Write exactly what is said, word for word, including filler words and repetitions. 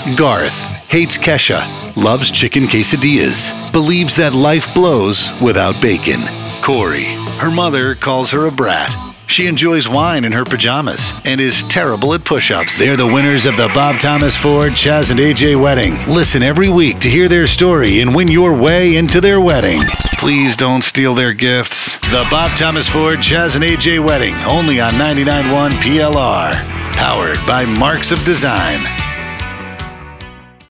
Garth hates Kesha, loves chicken quesadillas, believes that life blows without bacon. Corey, her mother calls her a brat. She enjoys wine in her pajamas and is terrible at push-ups. They're the winners of the Bob Thomas Ford, Chaz and A J wedding. Listen every week to hear their story and win your way into their wedding. Please don't steal their gifts. The Bob Thomas Ford, Chaz and A J wedding, only on ninety-nine point one P L R. Powered by Marks of Design.